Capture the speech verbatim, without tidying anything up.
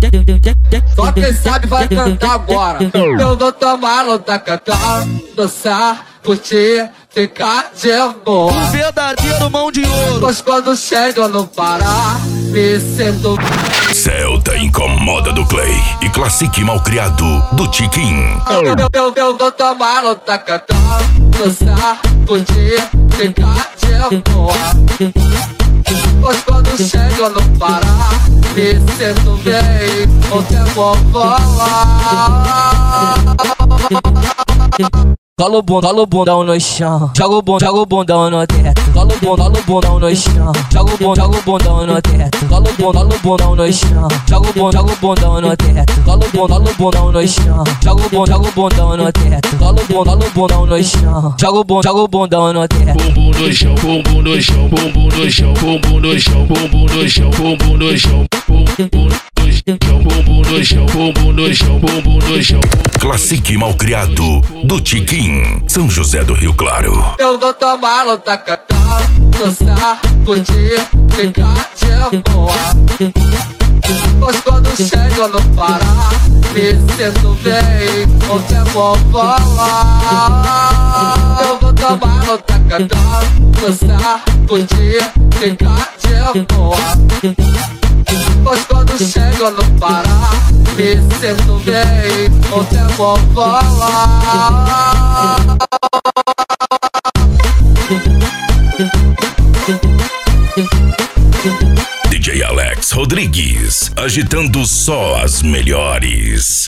Só quem sabe vai cantar agora. Eu vou tomar no tacacá, dançar, curtir, ficar de boa. Um verdadeiro mão de ouro. Pois quando chego no Pará, me sinto. Celta incomoda do Clay e Classique Malcriado do Tiquinho. Eu, eu, eu, eu vou tomar no tacacá, dançar, curtir, ficar de boa. Pois quando chego no Pará, me sinto bem, o tempo voa. Cola o bundão, cola o bundão no chão. Joga o bundão, joga o bundão no teto. Cola o bundão, cola o bundão no chão. Joga o bundão, joga o bundão no teto. Cola o bundão, cola o bundão no chão. Joga o bundão, joga o bundão no teto. Cola o bundão, cola o bundão no chão. Joga o bundão, joga o bundão no teto. Cola o bundão, cola o bundão no chão. Joga o bundão, joga o bundão no teto. Bumbum no chão, bumbum no chão, bumbum no chão, bumbum no chão, bumbum no chão, bumbum no chão, bumbum bumbum no chão, bumbum no chão, bumbum no chão. Classique Malcriado do Tiquinho, São José do Rio Claro. Eu vou tomar no tacacá, dançar, curtir, ficar de boa. Pois quando chego no Pará, me sinto bem, o tempo voa. Eu vou tomar no tacacá, dançar, curtir, ficar de boa. Pois quando chego no Pará, me sinto bem, o tempo voa. D J Alex Rodrigues, agitando só as melhores.